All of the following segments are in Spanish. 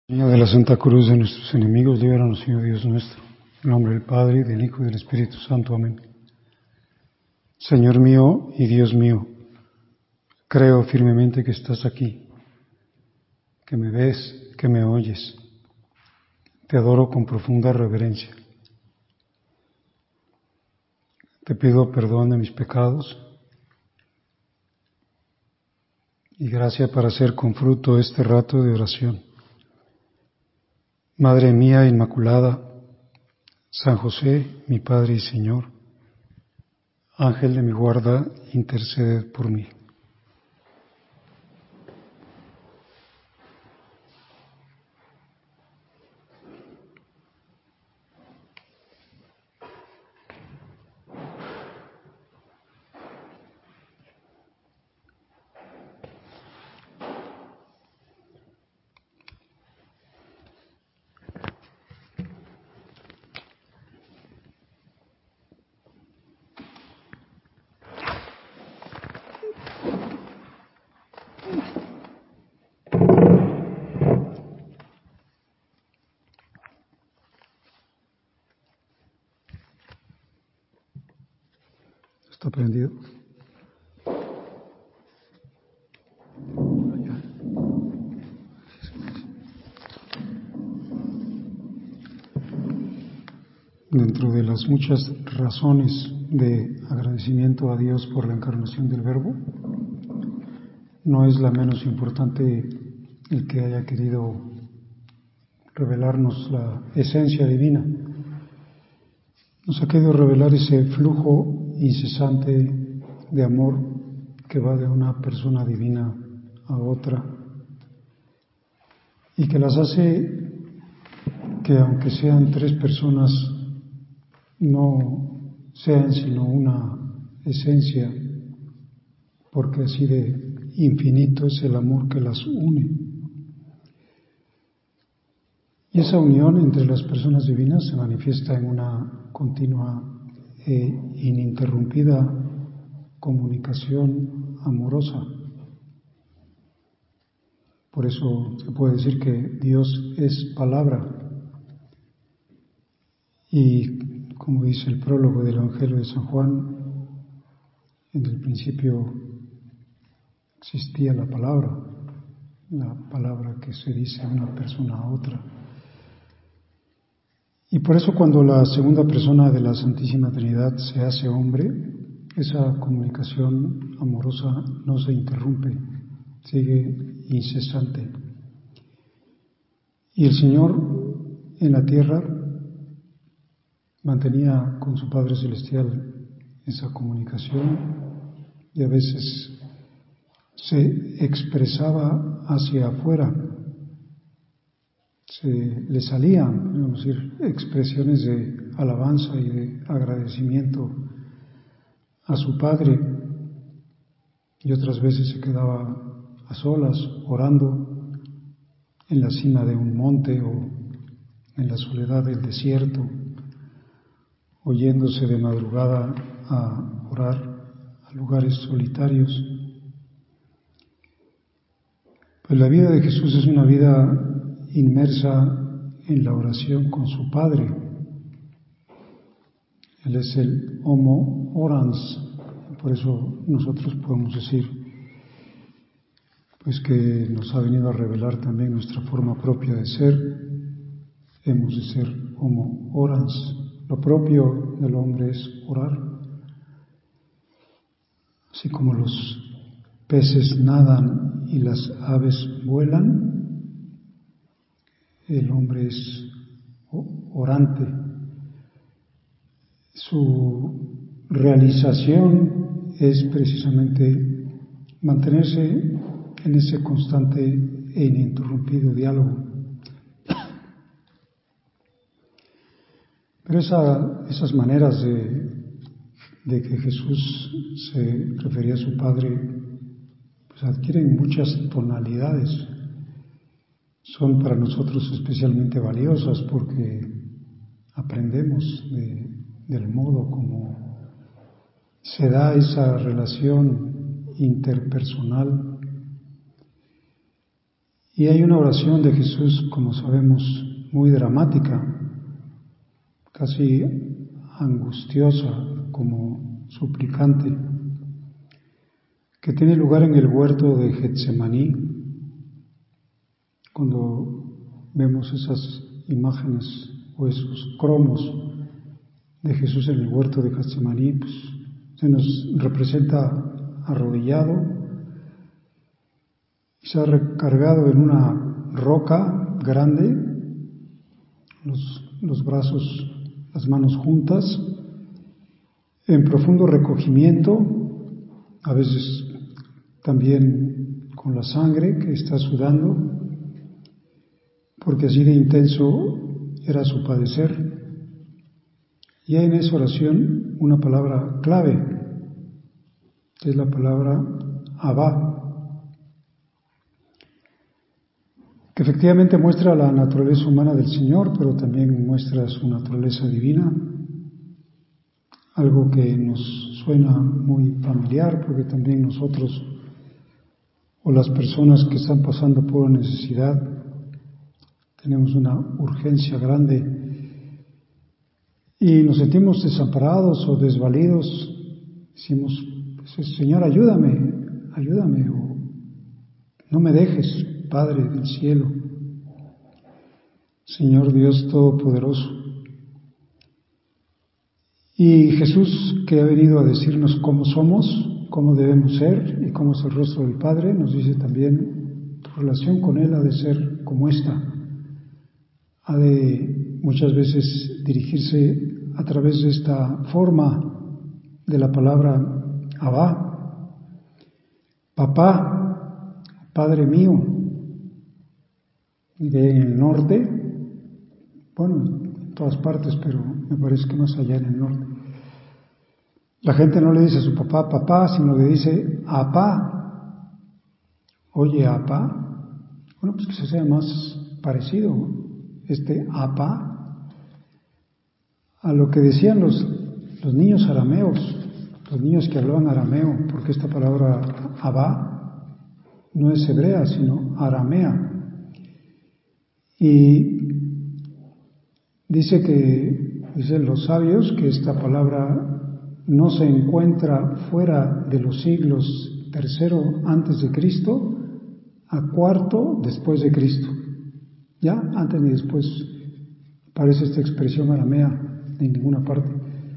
Señor de la Santa Cruz de nuestros enemigos, líbranos, Señor Dios nuestro. En nombre del Padre, del Hijo y del Espíritu Santo. Amén. Señor mío y Dios mío, creo firmemente que estás aquí, que me ves, que me oyes. Te adoro con profunda reverencia. Te pido perdón de mis pecados y gracia para hacer con fruto este rato de oración. Madre mía Inmaculada, San José, mi Padre y Señor, Ángel de mi guarda, interceded por mí. ¿Está prendido? Dentro de las muchas razones de agradecimiento a Dios por la encarnación del Verbo, no es la menos importante el que haya querido revelarnos la esencia divina. Nos ha querido revelar ese flujo incesante de amor que va de una persona divina a otra y que las hace que, aunque sean tres personas, no sean sino una esencia, porque así de infinito es el amor que las une. Y esa unión entre las personas divinas se manifiesta en una continua e ininterrumpida comunicación amorosa. Por eso se puede decir que Dios es palabra. Y como dice el prólogo del Evangelio de San Juan, en el principio existía la palabra que se dice de una persona a otra. Y por eso cuando la segunda persona de la Santísima Trinidad se hace hombre, esa comunicación amorosa no se interrumpe, sigue incesante. Y el Señor en la tierra mantenía con su Padre Celestial esa comunicación y a veces se expresaba hacia afuera, le salían, vamos a decir, expresiones de alabanza y de agradecimiento a su Padre, y otras veces se quedaba a solas orando en la cima de un monte o en la soledad del desierto, oyéndose de madrugada a orar a lugares solitarios. Pues la vida de Jesús es una vida inmersa en la oración con su Padre. Él es el Homo Orans, por eso nosotros podemos decir pues que nos ha venido a revelar también nuestra forma propia de ser. Hemos de ser Homo Orans. Lo propio del hombre es orar. Así como los peces nadan y las aves vuelan, el hombre es orante. Su realización es precisamente mantenerse en ese constante e ininterrumpido diálogo. Pero esas maneras de que Jesús se refería a su Padre, pues adquieren muchas tonalidades. Son para nosotros especialmente valiosas porque aprendemos del modo como se da esa relación interpersonal Y hay una oración de Jesús, como sabemos, muy dramática, casi angustiosa, como suplicante, que tiene lugar en el huerto de Getsemaní. Cuando vemos esas imágenes o esos cromos de Jesús en el huerto de Getsemaní, pues se nos representa arrodillado y se ha recargado en una roca grande, los brazos, las manos juntas, en profundo recogimiento, a veces también con la sangre que está sudando, porque así de intenso era su padecer. Y hay en esa oración una palabra clave, que es la palabra Abba, que efectivamente muestra la naturaleza humana del Señor, pero también muestra su naturaleza divina, algo que nos suena muy familiar, porque también nosotros, o las personas que están pasando por necesidad, tenemos una urgencia grande y nos sentimos desamparados o desvalidos. Decimos, pues, Señor, ayúdame, o no me dejes, Padre del cielo, Señor Dios Todopoderoso. Y Jesús, que ha venido a decirnos cómo somos, cómo debemos ser y cómo es el rostro del Padre, nos dice también, tu relación con Él ha de ser como esta. Ha de muchas veces dirigirse a través de esta forma de la palabra Abba, papá, Padre mío. Y en el norte, bueno, en todas partes, pero me parece que más allá en el norte, la gente no le dice a su papá, papá, sino le dice apá. Oye, apá. Bueno, pues que se sea más parecido este apá a lo que decían los niños arameos, los niños que hablaban arameo, porque esta palabra abá no es hebrea, sino aramea. Y dicen los sabios que esta palabra no se encuentra fuera de los siglos III antes de Cristo a IV después de Cristo. Ya, antes ni después aparece esta expresión aramea en ninguna parte.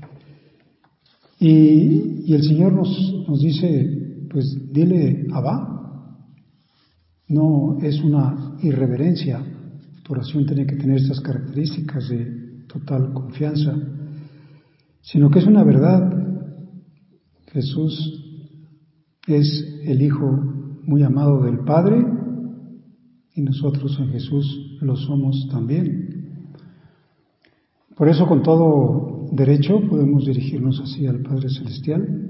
Y el Señor nos dice, pues dile Abba. No es una irreverencia. Tu oración tiene que tener estas características de total confianza, sino que es una verdad. Jesús es el Hijo muy amado del Padre y nosotros en Jesús lo somos también. Por eso con todo derecho podemos dirigirnos así al Padre Celestial.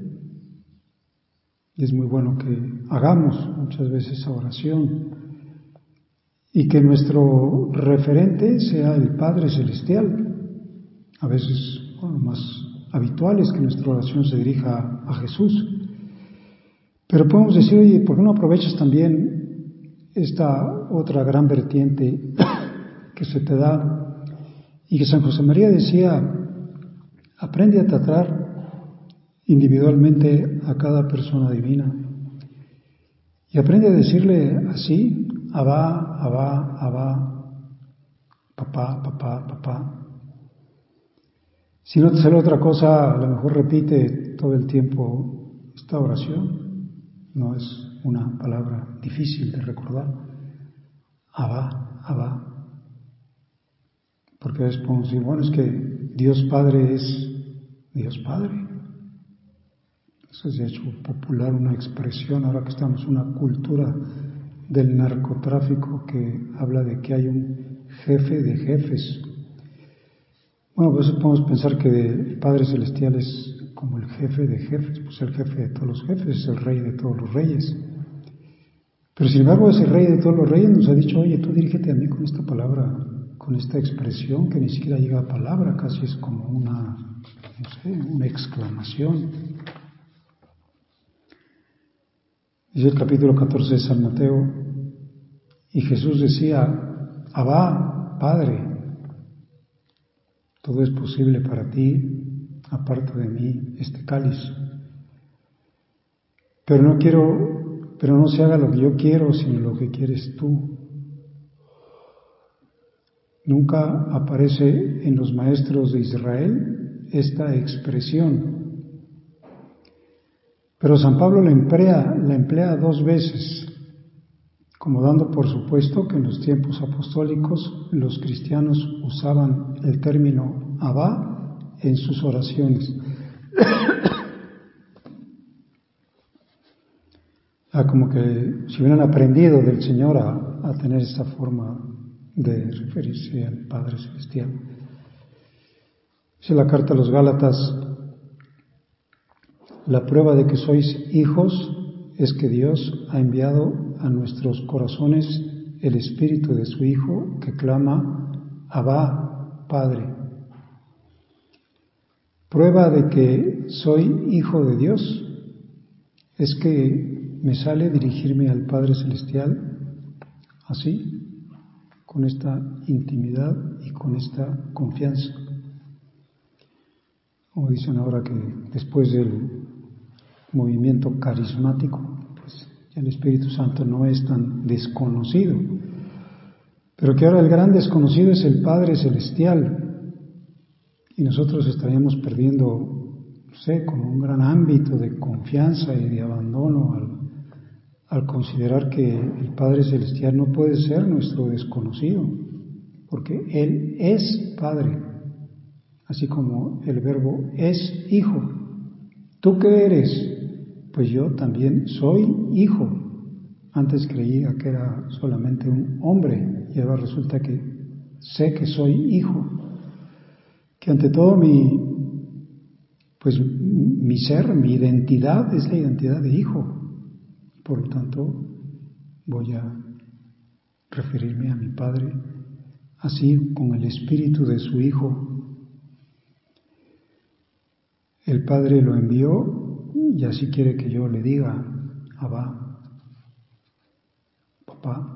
Y es muy bueno que hagamos muchas veces esa oración y que nuestro referente sea el Padre Celestial. A veces, bueno, más habitual es que nuestra oración se dirija a Jesús. Pero podemos decir, oye, ¿por qué no aprovechas también esta otra gran vertiente que se te da? Y que San José María decía, aprende a tratar individualmente a cada persona divina. Y aprende a decirle así, Abba, Abba, Abba, papá, papá, papá. Si no te sale otra cosa, a lo mejor repite todo el tiempo esta oración. No es una palabra difícil de recordar. Abba, Abba. Porque a veces podemos decir, bueno, es que Dios Padre es Dios Padre. Eso se ha hecho popular una expresión, ahora que estamos en una cultura del narcotráfico que habla de que hay un jefe de jefes. Bueno, pues podemos pensar que el Padre Celestial es como el jefe de jefes, pues el jefe de todos los jefes, es el rey de todos los reyes. Pero sin embargo ese rey de todos los reyes nos ha dicho, oye, tú dirígete a mí con esta palabra, con esta expresión que ni siquiera llega a palabra, casi es como una exclamación. Dice el capítulo 14 de San Mateo, Y Jesús decía: Abba, Padre, todo es posible para ti, aparte de mí este cáliz. Pero no se haga lo que yo quiero, sino lo que quieres tú. Nunca aparece en los maestros de Israel esta expresión. Pero San Pablo la emplea 2 veces, como dando por supuesto que en los tiempos apostólicos los cristianos usaban el término Abba en sus oraciones. Como que si hubieran aprendido del Señor a tener esta forma de referirse al Padre Celestial. Dice la carta a los Gálatas: la prueba de que sois hijos es que Dios ha enviado a nuestros corazones el Espíritu de su Hijo, que clama: Abba, Padre. Prueba de que soy hijo de Dios es que me sale dirigirme al Padre Celestial así, con esta intimidad y con esta confianza. Como dicen ahora que después del movimiento carismático, pues ya el Espíritu Santo no es tan desconocido, pero que ahora el gran desconocido es el Padre Celestial, y nosotros estaríamos perdiendo, no sé, como un gran ámbito de confianza y de abandono al considerar que el Padre Celestial no puede ser nuestro desconocido, porque Él es Padre, así como el Verbo es Hijo. ¿Tú qué eres? Pues yo también soy hijo. Antes creía que era solamente un hombre, y ahora resulta que sé que soy hijo, que ante todo mi ser, mi identidad es la identidad de hijo. Por lo tanto, voy a referirme a mi Padre así, con el espíritu de su Hijo. El Padre lo envió y así quiere que yo le diga: Abba, papá.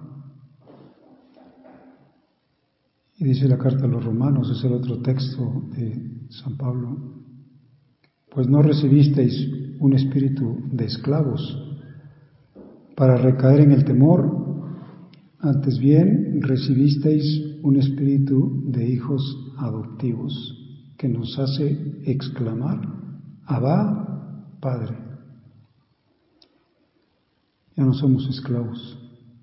Y dice la carta a los Romanos, es el otro texto de San Pablo: pues no recibisteis un espíritu de esclavos para recaer en el temor, antes bien recibisteis un espíritu de hijos adoptivos, que nos hace exclamar: Abba, Padre. Ya no somos esclavos.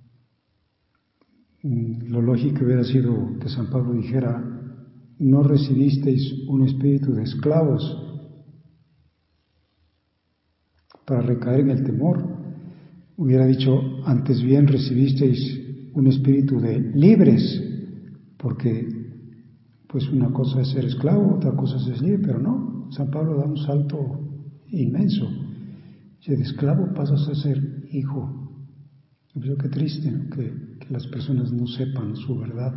Lo lógico hubiera sido que San Pablo dijera: no recibisteis un espíritu de esclavos para recaer en el temor. Hubiera dicho: antes bien recibisteis un espíritu de libres, porque pues una cosa es ser esclavo, otra cosa es ser libre, pero no, San Pablo da un salto inmenso. Si de esclavo pasas a ser hijo. Yo qué triste, ¿no? Que las personas no sepan su verdad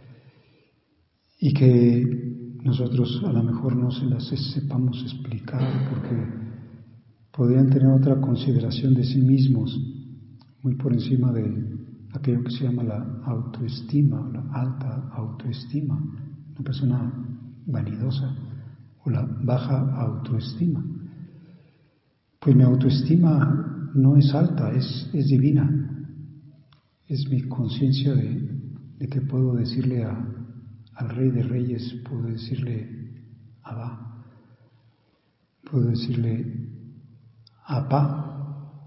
y que nosotros a lo mejor no se las sepamos explicar, porque podrían tener otra consideración de sí mismos, muy por encima de aquello que se llama la autoestima, la alta autoestima, una persona vanidosa, o la baja autoestima. Pues mi autoestima no es alta, es divina. Es mi conciencia de que puedo decirle al Rey de Reyes, puedo decirle Abba, puedo decirle Apá.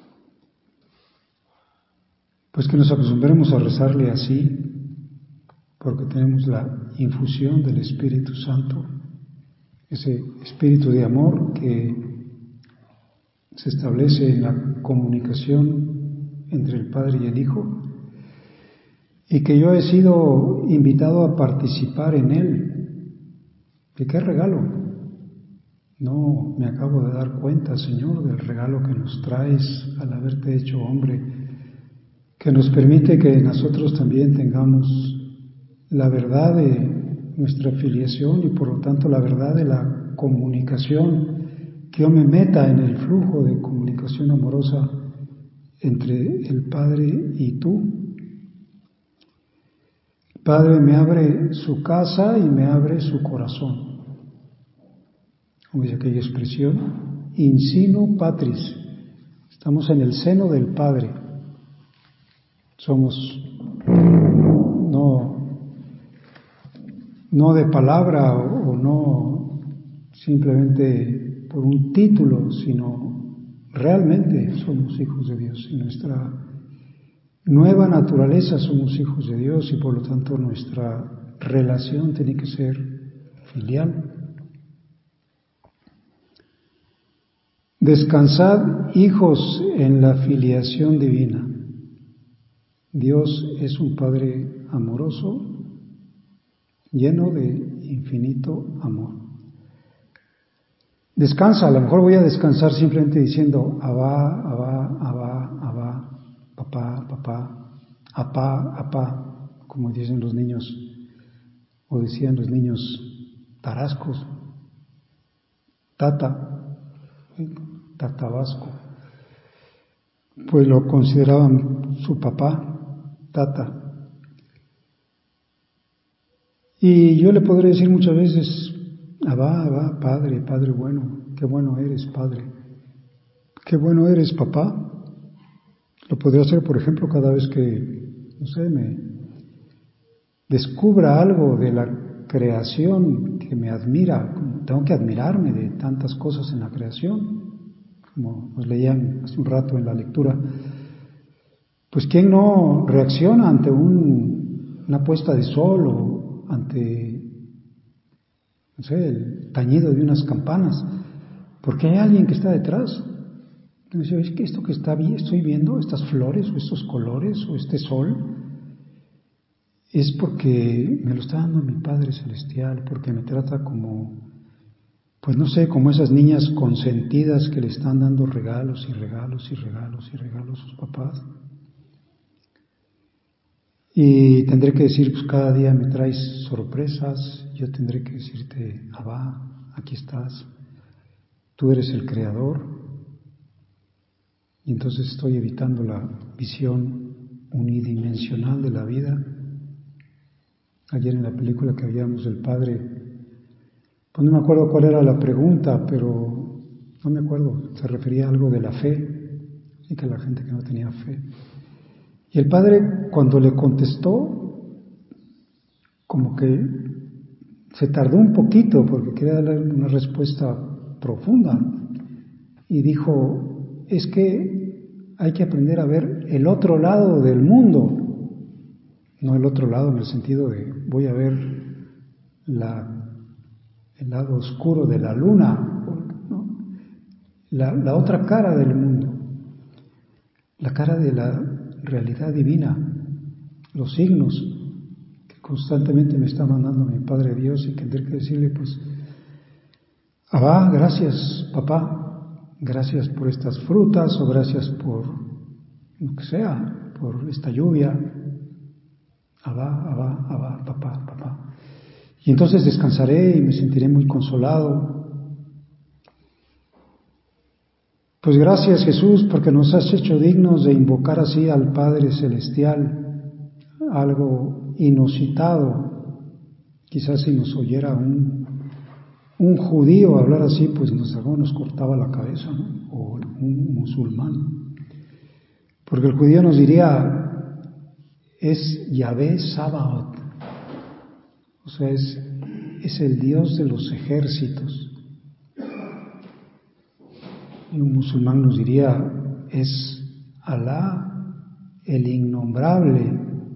Pues que nos acostumbremos a rezarle así, porque tenemos la infusión del Espíritu Santo, ese espíritu de amor que se establece en la comunicación entre el Padre y el Hijo, y que yo he sido invitado a participar en él. ¿De qué regalo? No me acabo de dar cuenta, Señor, del regalo que nos traes al haberte hecho hombre, que nos permite que nosotros también tengamos la verdad de nuestra filiación y por lo tanto la verdad de la comunicación, que yo me meta en el flujo de comunicación amorosa entre el Padre y tú, Padre me abre su casa y me abre su corazón. Como dice aquella expresión, in sinu patris. Estamos en el seno del Padre. Somos no de palabra o no simplemente por un título, sino realmente somos hijos de Dios. Y nuestra nueva naturaleza somos hijos de Dios y por lo tanto nuestra relación tiene que ser filial. Descansad, hijos, en la filiación divina. Dios es un Padre amoroso, lleno de infinito amor. Descansa, a lo mejor voy a descansar simplemente diciendo Abba, Abba, Abba, Abba, papá, papá, apá, apá, como dicen los niños, o decían los niños tarascos, tata, tatabasco, pues lo consideraban su papá, tata. Y yo le podré decir muchas veces, Abba, Abba, Padre, Padre bueno, qué bueno eres, Padre, qué bueno eres, papá. Lo podría hacer, por ejemplo, cada vez que, no sé, me descubra algo de la creación que me admira. Tengo que admirarme de tantas cosas en la creación, como nos leían hace un rato en la lectura. Pues ¿quién no reacciona ante una puesta de sol o ante, no sé, el tañido de unas campanas? Porque hay alguien que está detrás. Entonces, es que esto que estoy viendo, estas flores o estos colores o este sol, es porque me lo está dando mi Padre Celestial, porque me trata como, pues no sé, como esas niñas consentidas que le están dando regalos y regalos y regalos y regalos a sus papás. Y tendré que decir, pues cada día me traes sorpresas, yo tendré que decirte, Abba, aquí estás, tú eres el Creador. Y entonces estoy evitando la visión unidimensional de la vida. Ayer en la película que veíamos del Padre, pues no me acuerdo cuál era la pregunta, pero no me acuerdo, se refería a algo de la fe, y que la gente que no tenía fe. Y el Padre, cuando le contestó, como que se tardó un poquito porque quería darle una respuesta profunda y dijo, es que hay que aprender a ver el otro lado del mundo, no el otro lado en el sentido de voy a ver el lado oscuro de la luna, ¿no? La otra cara del mundo, la cara de la realidad divina, los signos que constantemente me está mandando mi Padre Dios y tendré que decirle pues, Abba, gracias papá, gracias por estas frutas o gracias por lo que sea, por esta lluvia. Abba, Abba, Abba, papá, papá. Y entonces descansaré y me sentiré muy consolado. Pues gracias Jesús porque nos has hecho dignos de invocar así al Padre Celestial, algo inusitado. Quizás si nos oyera un judío hablar así, pues nos cortaba la cabeza, ¿no? O un musulmán. Porque el judío nos diría, es Yahvé Sabaoth, o sea, es el Dios de los ejércitos. Y un musulmán nos diría, es Alá, el innombrable,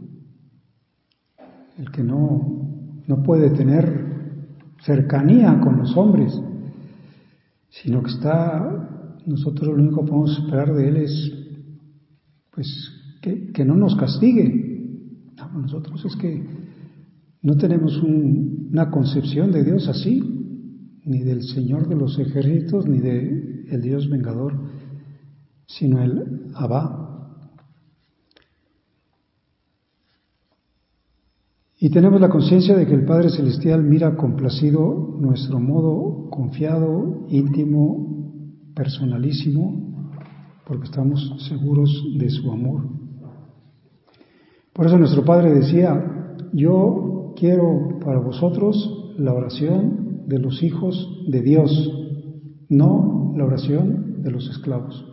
el que no puede tener cercanía con los hombres, sino que nosotros lo único que podemos esperar de Él es, pues, que no nos castigue. No, nosotros es que no tenemos una concepción de Dios así, ni del Señor de los ejércitos, ni de el Dios vengador, sino el Abba. Y tenemos la conciencia de que el Padre Celestial mira complacido nuestro modo confiado, íntimo, personalísimo, porque estamos seguros de su amor. Por eso nuestro Padre decía, yo quiero para vosotros la oración de los hijos de Dios, no la oración de los esclavos.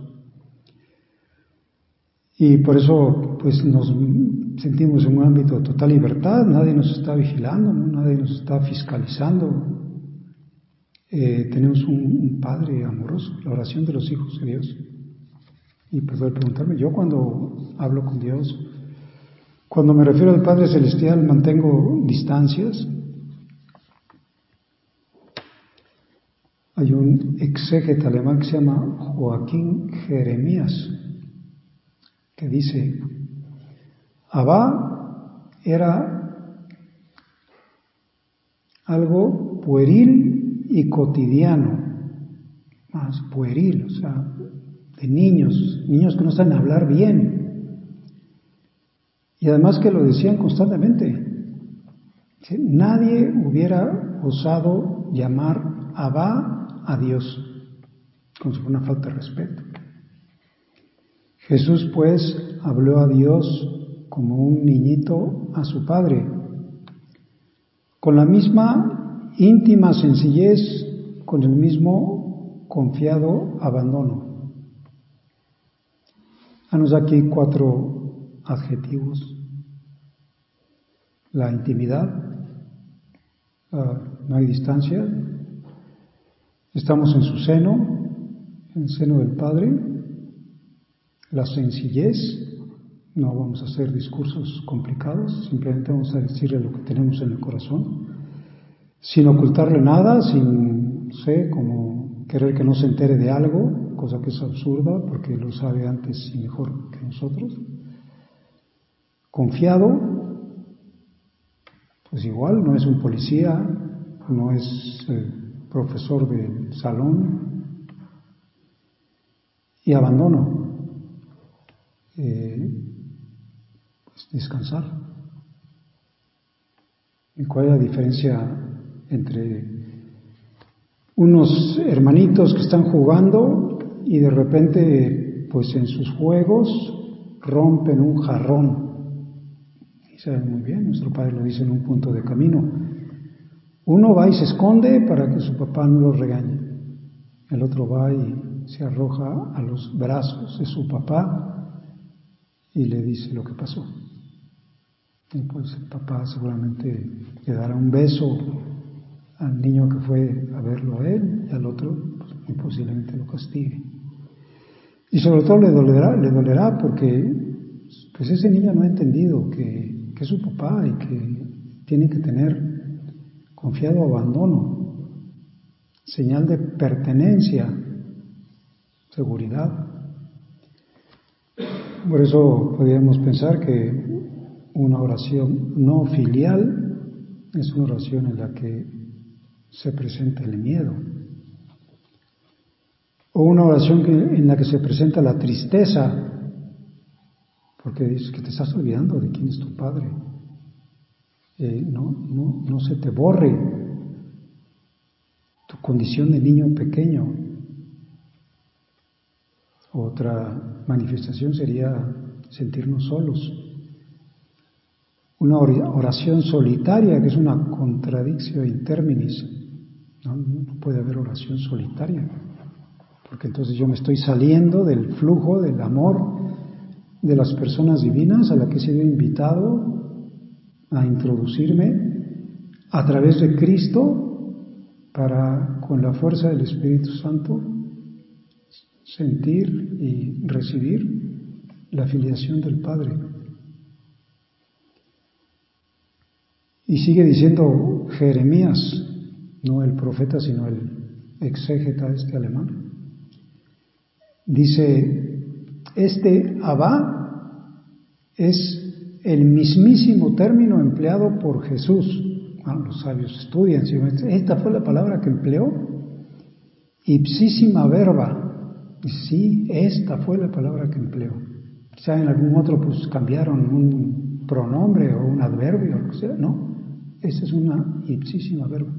Y por eso pues nos sentimos en un ámbito de total libertad, nadie nos está vigilando, ¿no? Nadie nos está fiscalizando. Tenemos un Padre amoroso, la oración de los hijos de Dios. Y poder preguntarme, yo cuando hablo con Dios, cuando me refiero al Padre Celestial, mantengo distancias. Hay un exégeta alemán que se llama Joaquín Jeremías, que dice, Abba era algo pueril y cotidiano, más pueril, o sea, de niños que no saben hablar bien, y además que lo decían constantemente. Nadie hubiera osado llamar Abba a Dios, como si fuera una falta de respeto. Jesús pues habló a Dios como un niñito a su Padre, con la misma íntima sencillez, con el mismo confiado abandono. Danos aquí 4 adjetivos. La intimidad, no hay distancia, estamos en su seno, en el seno del Padre. La sencillez, no vamos a hacer discursos complicados, simplemente vamos a decirle lo que tenemos en el corazón, sin ocultarle nada, sin, no sé, como querer que no se entere de algo, cosa que es absurda porque lo sabe antes y mejor que nosotros. Confiado, pues igual, no es un policía, no es profesor del salón. Y abandono, pues descansar. ¿Y cuál es la diferencia entre unos hermanitos que están jugando y de repente, pues en sus juegos, rompen un jarrón? Y saben muy bien, nuestro Padre lo dice en un punto de camino. Uno va y se esconde para que su papá no lo regañe. El otro va y se arroja a los brazos de su papá y le dice lo que pasó. Y pues el papá seguramente le dará un beso al niño que fue a verlo a él, y al otro pues, muy posiblemente lo castigue. Y sobre todo le dolerá porque pues ese niño no ha entendido que es su papá y que tiene que tener confiado abandono, señal de pertenencia, seguridad. Por eso podríamos pensar que una oración no filial es una oración en la que se presenta el miedo, o una oración en la que se presenta la tristeza, porque dices que te estás olvidando de quién es tu Padre. No se te borre tu condición de niño pequeño. Otra manifestación sería sentirnos solos. Una oración solitaria, que es una contradicción in terminis. No puede haber oración solitaria, porque entonces yo me estoy saliendo del flujo del amor de las personas divinas a la que he sido invitado a introducirme a través de Cristo para, con la fuerza del Espíritu Santo, sentir y recibir la filiación del Padre. Y sigue diciendo Jeremías, no el profeta, sino el exégeta alemán. Dice, este Abba es el mismísimo término empleado por Jesús. Los sabios estudian, esta fue la palabra que empleó, ipsísima verba. Sí, esta fue la palabra que empleó. Quizá en algún otro pues cambiaron un pronombre o un adverbio o lo que sea, no. Esta es una ipsísima verba.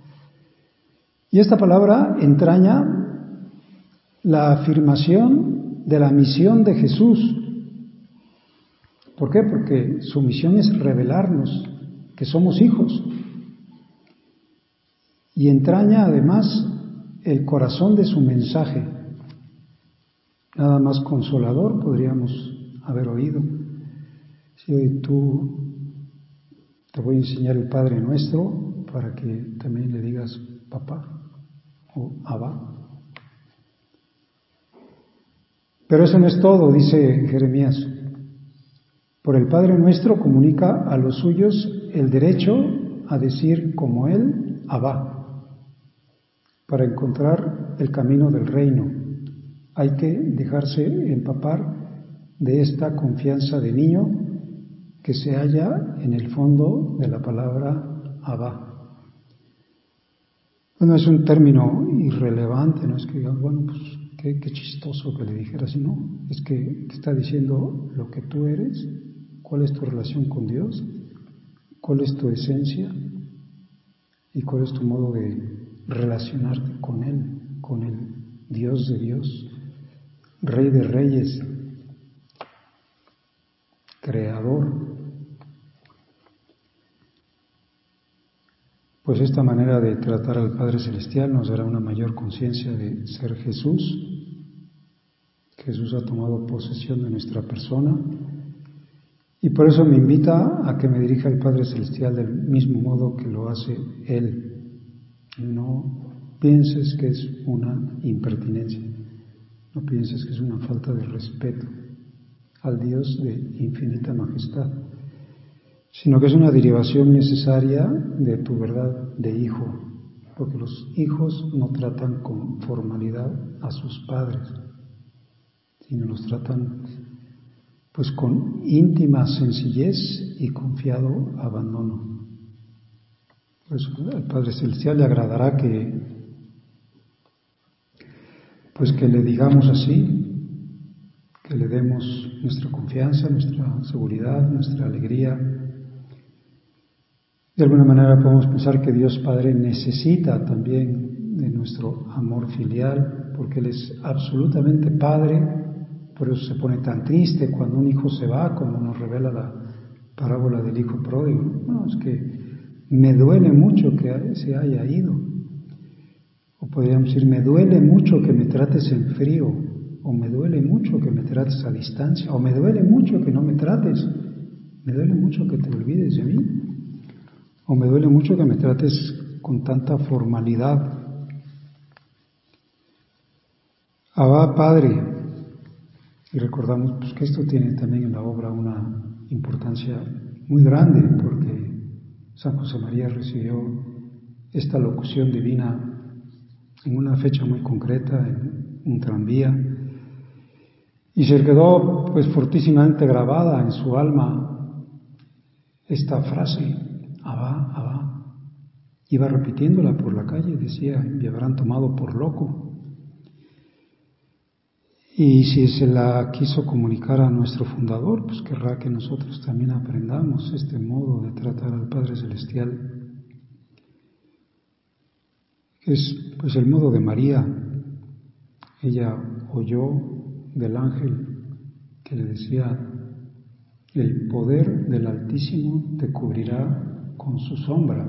Y esta palabra entraña la afirmación de la misión de Jesús. ¿Por qué? Porque su misión es revelarnos que somos hijos. Y entraña además el corazón de su mensaje. Nada más consolador podríamos haber oído. Si hoy te voy a enseñar el Padre Nuestro para que también le digas papá o abba. Pero eso no es todo, dice Jeremías. Por el Padre Nuestro comunica a los suyos el derecho a decir como Él, abba, para encontrar el camino del reino. Hay que dejarse empapar de esta confianza de niño que se halla en el fondo de la palabra abba. Bueno, es un término irrelevante, no es que digas, bueno, pues qué chistoso que le dijera así, no. Es que te está diciendo lo que tú eres, cuál es tu relación con Dios, cuál es tu esencia y cuál es tu modo de relacionarte con Él, con el Dios de Dios, Rey de Reyes, Creador. Pues esta manera de tratar al Padre Celestial nos dará una mayor conciencia de ser Jesús. Jesús ha tomado posesión de nuestra persona y por eso me invita a que me dirija al Padre Celestial del mismo modo que lo hace Él. No pienses que es una impertinencia, no pienses que es una falta de respeto al Dios de infinita majestad, sino que es una derivación necesaria de tu verdad de hijo, porque los hijos no tratan con formalidad a sus padres, sino los tratan pues con íntima sencillez y confiado abandono. Por eso al Padre Celestial le agradará que le digamos así, que le demos nuestra confianza, nuestra seguridad, nuestra alegría. De alguna manera podemos pensar que Dios Padre necesita también de nuestro amor filial, porque Él es absolutamente Padre. Por eso se pone tan triste cuando un hijo se va, como nos revela la parábola del hijo pródigo. No, es que me duele mucho que se haya ido. O podríamos decir, me duele mucho que me trates en frío, o me duele mucho que me trates a distancia, o me duele mucho que no me trates, me duele mucho que te olvides de mí, o me duele mucho que me trates con tanta formalidad. Abba, Padre. Y recordamos pues, que esto tiene también en la obra una importancia muy grande, porque San José María recibió esta locución divina en una fecha muy concreta, en un tranvía, y se quedó pues fortísimamente grabada en su alma esta frase, Abba, Abba. Iba repitiéndola por la calle, decía, me habrán tomado por loco. Y si se la quiso comunicar a nuestro fundador, pues querrá que nosotros también aprendamos este modo de tratar al Padre Celestial, que es pues el modo de María. Ella oyó del ángel que le decía, el poder del Altísimo te cubrirá con su sombra.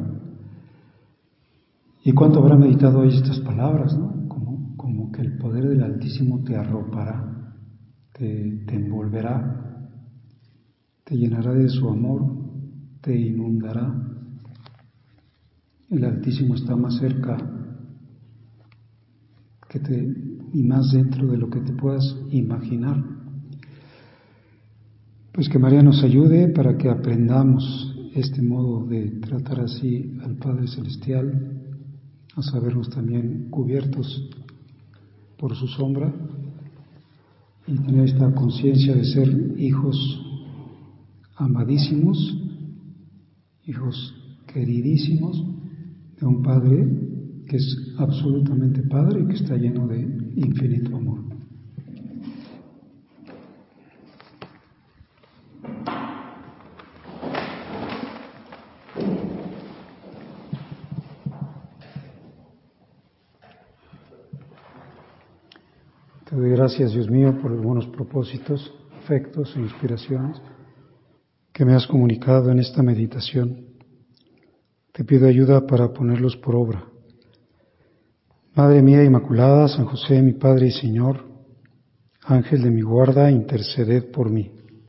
¿Y cuánto habrá meditado hoy estas palabras, no? Como que el poder del Altísimo te arropará, te envolverá, te llenará de su amor, te inundará. El Altísimo está más cerca y más dentro de lo que te puedas imaginar. Pues que María nos ayude para que aprendamos este modo de tratar así al Padre Celestial, a sabernos también cubiertos por su sombra y tener esta conciencia de ser hijos amadísimos, hijos queridísimos de un Padre que es absolutamente Padre y que está lleno de infinito amor. Te doy gracias, Dios mío, por los buenos propósitos, afectos e inspiraciones que me has comunicado en esta meditación. te pido ayuda para ponerlos por obra. Madre mía Inmaculada, San José, mi Padre y Señor, Ángel de mi guarda, interceded por mí.